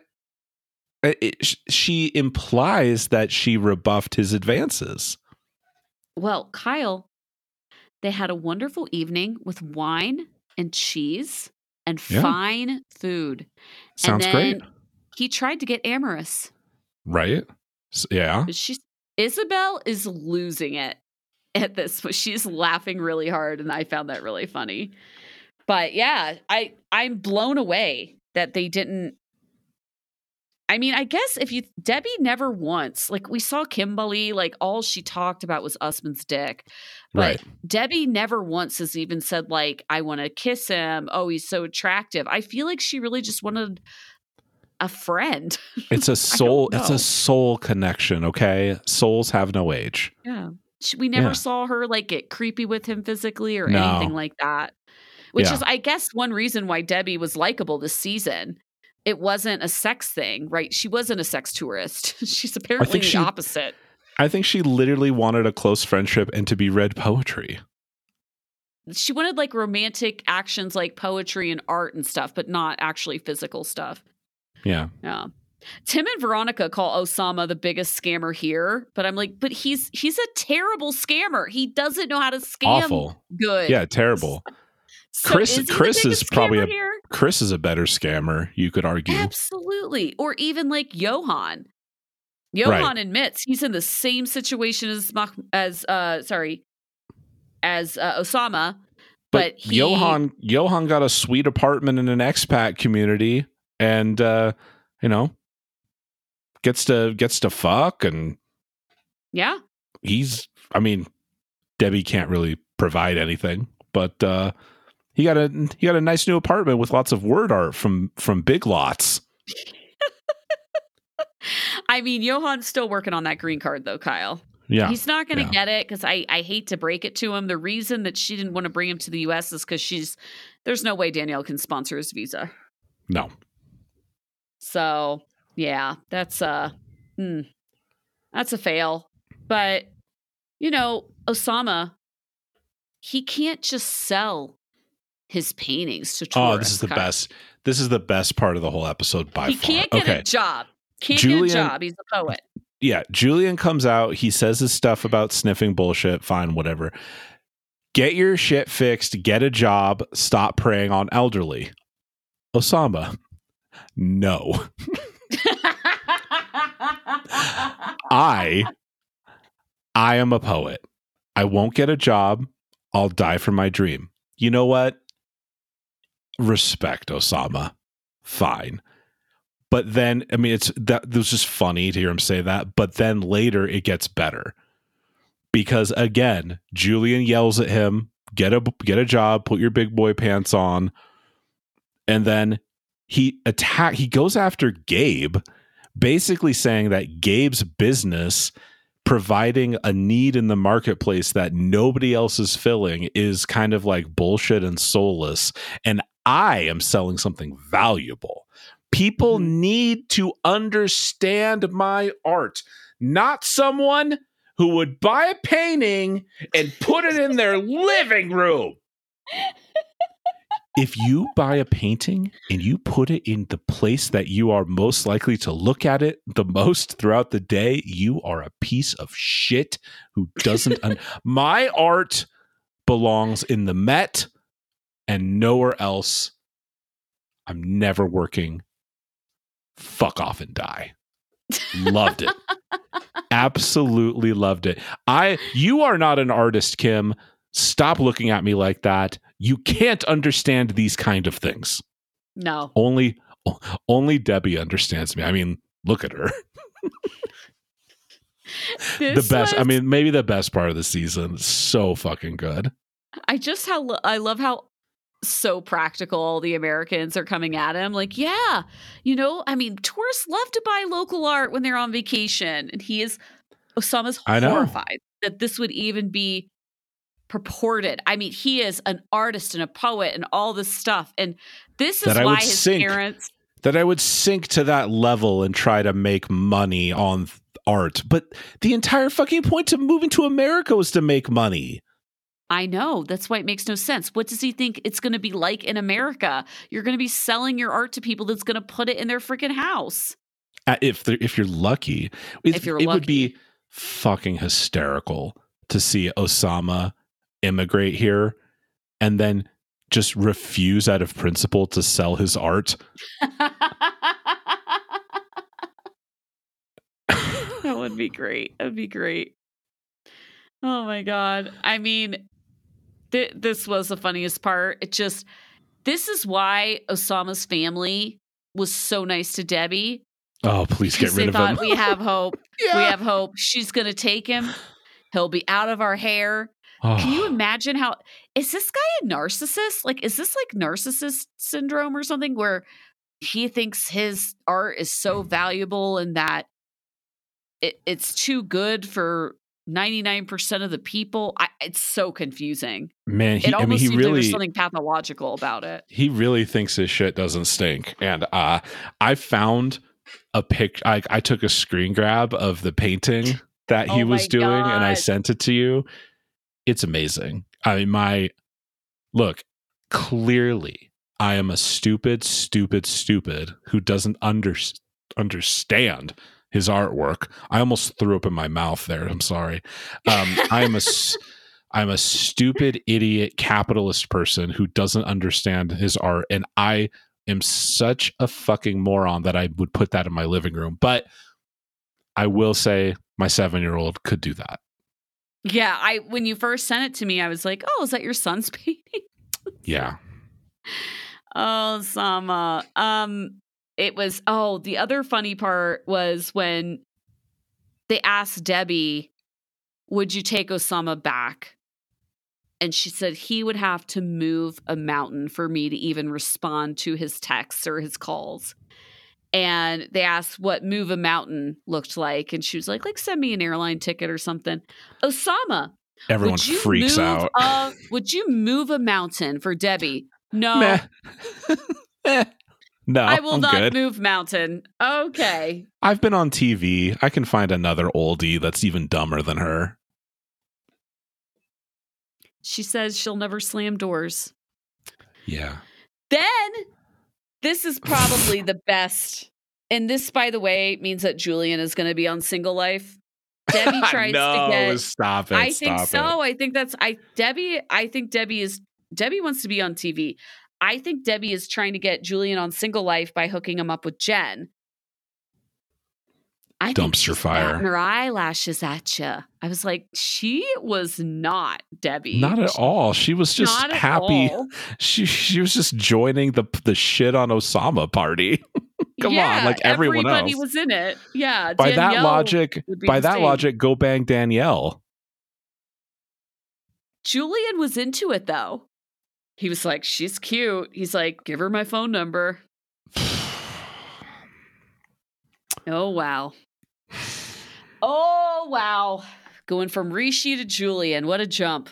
she implies that she rebuffed his advances. Well, Kyle, they had a wonderful evening with wine and cheese and fine food. Sounds great. He tried to get amorous. Right? Yeah. Isabel is losing it at this. She's laughing really hard, and I found that really funny. But yeah, I'm blown away that they didn't. I mean, I guess Debbie never once, like we saw Kimberly, like all she talked about was Usman's dick. But Debbie never once has even said like, I want to kiss him. Oh, he's so attractive. I feel like she really just wanted a friend. It's a soul connection. Okay. Souls have no age. Yeah. We never saw her like get creepy with him physically or anything like that, which is, I guess, one reason why Debbie was likable this season. It wasn't a sex thing, right? She wasn't a sex tourist. She's apparently the opposite. I think she literally wanted a close friendship and to be read poetry. She wanted like romantic actions like poetry and art and stuff, but not actually physical stuff. Yeah. Yeah. Tim and Veronica call Osama the biggest scammer here, but I'm like, but he's a terrible scammer. He doesn't know how to scam. Awful. Good. Yeah, terrible. So Chris is he Chris the is biggest probably scammer here? Chris is a better scammer, you could argue. Absolutely. Or even like Johan. Right. Johan admits he's in the same situation as Osama, but Johan got a sweet apartment in an expat community, and gets to fuck, and yeah, Debbie can't really provide anything, but he got a nice new apartment with lots of word art from Big Lots. Johan's still working on that green card though, Kyle. Yeah. He's not going to get it because I hate to break it to him. The reason that she didn't want to bring him to the U.S. is because there's no way Danielle can sponsor his visa. No. So, yeah, that's a fail. But, Osama, he can't just sell his paintings to tourists. Oh, this is the best. This is the best part of the whole episode by far. He can't get a job. Get a job. He's a poet. Yeah, Julian comes out. He says his stuff about sniffing bullshit. Fine, whatever. Get your shit fixed. Get a job. Stop preying on elderly. Osama, no. I am a poet. I won't get a job. I'll die for my dream. You know what? Respect, Osama. Fine. But then, it was just funny to hear him say that. But then later it gets better. Because again, Julian yells at him, get a job, put your big boy pants on. And then he goes after Gabe, basically saying that Gabe's business, providing a need in the marketplace that nobody else is filling, is kind of like bullshit and soulless. And I am selling something valuable. People need to understand my art, not someone who would buy a painting and put it in their living room. If you buy a painting and you put it in the place that you are most likely to look at it the most throughout the day, you are a piece of shit who doesn't. My art belongs in the Met and nowhere else. I'm never working. Fuck off and die. Loved it. Absolutely loved it. You are not an artist, Kim. Stop looking at me like that. You can't understand these kind of things. No. Only Debbie understands me. Look at her. The best. Maybe the best part of the season. So fucking good. I love how so practical all the Americans are coming at him. Like, yeah, tourists love to buy local art when they're on vacation. And Osama's horrified that this would even be purported. He is an artist and a poet and all this stuff. And this is why his parents... That I would sink to that level and try to make money on art. But the entire fucking point of moving to America was to make money. I know. That's why it makes no sense. What does he think it's going to be like in America? You're going to be selling your art to people that's going to put it in their freaking house. If you're lucky. It would be fucking hysterical to see Osama immigrate here and then just refuse out of principle to sell his art. That would be great. That'd be great. Oh my God. This was the funniest part. This is why Osama's family was so nice to Debbie. Oh, please get rid of him. We have hope. Yeah. We have hope. She's going to take him. He'll be out of our hair. Oh. Can you imagine is this guy a narcissist? Like, is this like narcissist syndrome or something where he thinks his art is so valuable and that it's too good for 99% of the people? It's so confusing. Man, it almost seems like there's something pathological about it. He really thinks his shit doesn't stink. And I found a picture. I took a screen grab of the painting that he was doing, and I sent it to you. It's amazing. Look, clearly I am a stupid who doesn't understand his artwork. I almost threw up in my mouth there. I'm sorry. I I'm a stupid, idiot, capitalist person who doesn't understand his art. And I am such a fucking moron that I would put that in my living room. But I will say my 7-year-old could do that. Yeah, when you first sent it to me, I was like, oh, is that your son's painting? Yeah. Oh, Sama. It was, the other funny part was when they asked Debbie, would you take Osama back? And she said he would have to move a mountain for me to even respond to his texts or his calls. And they asked what move a mountain looked like. And she was like send me an airline ticket or something. Osama. Everyone freaks out. Would you move a mountain for Debbie? No. No, I will I'm not good. move mountain. Okay. I've been on TV. I can find another oldie that's even dumber than her. She says she'll never slam doors. Yeah. Then, this is probably the best. And this, by the way, means that Julian is going to be on Single Life. Debbie tries to get... Stop it. I think so. I think that's... Debbie wants to be on TV. I think Debbie is trying to get Julian on Single Life by hooking him up with Jen. I think Dumpster fire. Batting her eyelashes at you. I was like, she was not Debbie. Not at all. She was just happy. She was just joining the shit on Osama party. Come on, like everyone else. Everybody was in it. Yeah. By that logic, go bang Danielle. Julian was into it though. He was like, she's cute. He's like, give her my phone number. Oh, wow. Oh, wow. Going from Rishi to Julian. What a jump.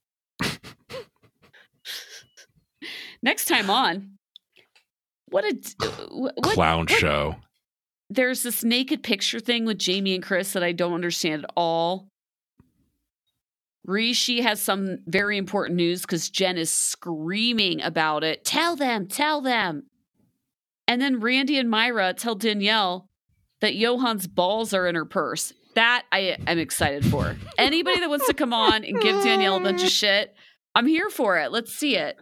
Next time on. What clown show. There's this naked picture thing with Jamie and Chris that I don't understand at all. Rishi has some very important news because Jen is screaming about it. Tell them. And then Randy and Myra tell Danielle that Johan's balls are in her purse. That I am excited for. Anybody that wants to come on and give Danielle a bunch of shit, I'm here for it. Let's see it.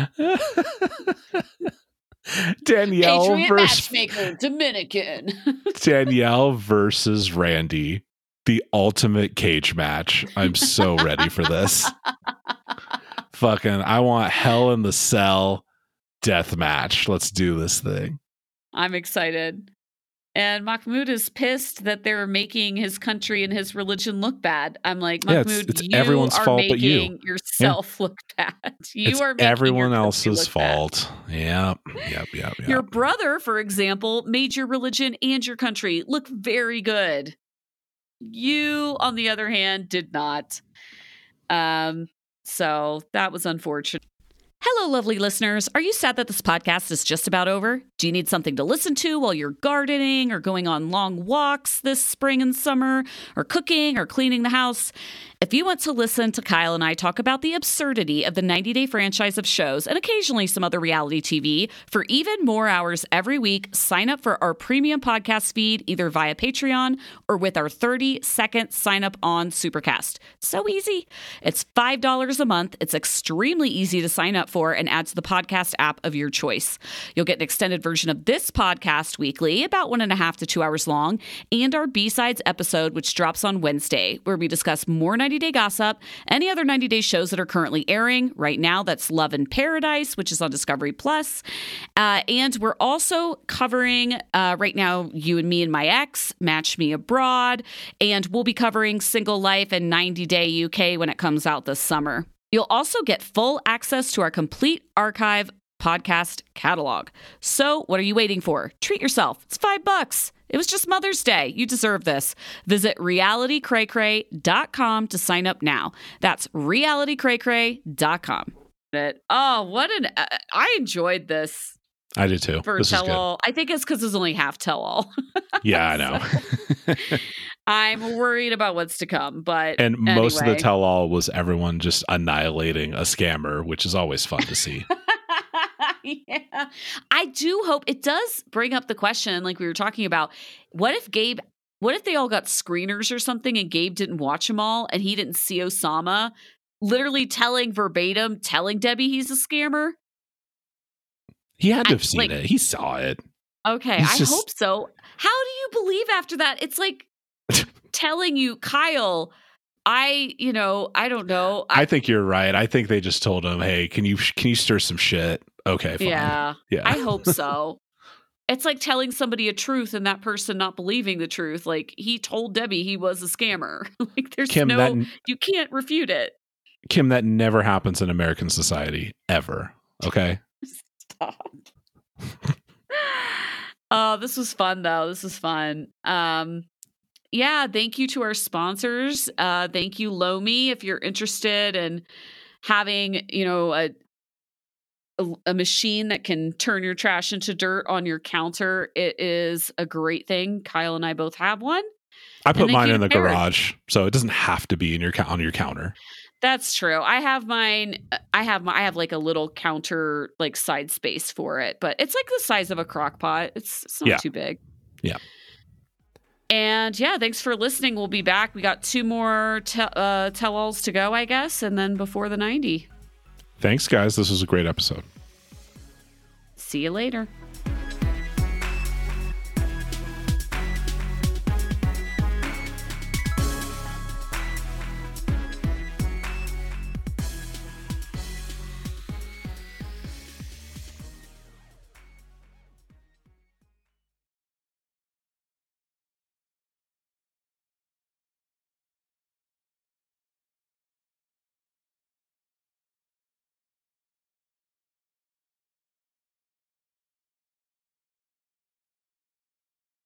Danielle Adrian versus Matchmaker, Dominican. Danielle versus Randy. The ultimate cage match. I'm so ready for this. Fucking, I want Hell in the Cell death match. Let's do this thing. I'm excited. And Mahmoud is pissed that they're making his country and his religion look bad. I'm like, Mahmoud, it's you everyone's are fault making but you. yourself look bad. It's are making everyone your else's look fault. Bad. Yep. Your brother, for example, made your religion and your country look very good. You, on the other hand, did not. So that was unfortunate. Hello, lovely listeners. Are you sad that this podcast is just about over? Do you need something to listen to while you're gardening or going on long walks this spring and summer or cooking or cleaning the house? If you want to listen to Kyle and I talk about the absurdity of the 90-day franchise of shows and occasionally some other reality TV for even more hours every week, sign up for our premium podcast feed either via Patreon or with our 30-second sign up on Supercast. So easy. It's $5 a month. It's extremely easy to sign up for and add to the podcast app of your choice. You'll get an extended version of this podcast weekly, about 1.5 to 2 hours long, and our B-Sides episode, which drops on Wednesday, where we discuss more 90-day gossip, any other 90-day shows that are currently airing. Right now, that's Love in Paradise, which is on Discovery Plus. And we're also covering, right now, You and Me and My Ex, Match Me Abroad, and we'll be covering Single Life and 90 Day UK when it comes out this summer. You'll also get full access to our complete archive podcast catalog. So what are you waiting for? Treat yourself. It's $5. It was just Mother's Day. You deserve this. Visit realitycraycray.com to sign up now. That's realitycraycray.com. Oh, I enjoyed this. I did too. For tell-all. I think it's because it's only half tell-all. Yeah, I know. I'm worried about what's to come, but most of the tell-all was everyone just annihilating a scammer, which is always fun to see. Yeah. I do hope it does bring up the question, like we were talking about, what if they all got screeners or something and Gabe didn't watch them all and he didn't see Osama? literally telling Debbie he's a scammer? He had to have seen it. He saw it. Okay, I hope so. How do you believe after that? It's like telling you, Kyle, I don't know. I think you're right. I think they just told him, hey, can you stir some shit? Okay, fine. Yeah. I hope so. It's like telling somebody a truth and that person not believing the truth. Like, he told Debbie he was a scammer. Like, there's Kim, you can't refute it. Kim, that never happens in American society, ever. Okay? Stop. Oh, this was fun, though. This was fun. Yeah, thank you to our sponsors. Thank you, Lomi, if you're interested in having, a machine that can turn your trash into dirt on your counter. It is a great thing. Kyle and I both have one. I put mine in the garage, so it doesn't have to be on your counter. That's true. I have mine. I have like a little counter, like side space for it, but it's like the size of a crock pot. It's not too big. Yeah. And yeah, thanks for listening. We'll be back. We got 2 more tell-alls to go, I guess, and then before the 90. Thanks, guys. This was a great episode. See you later.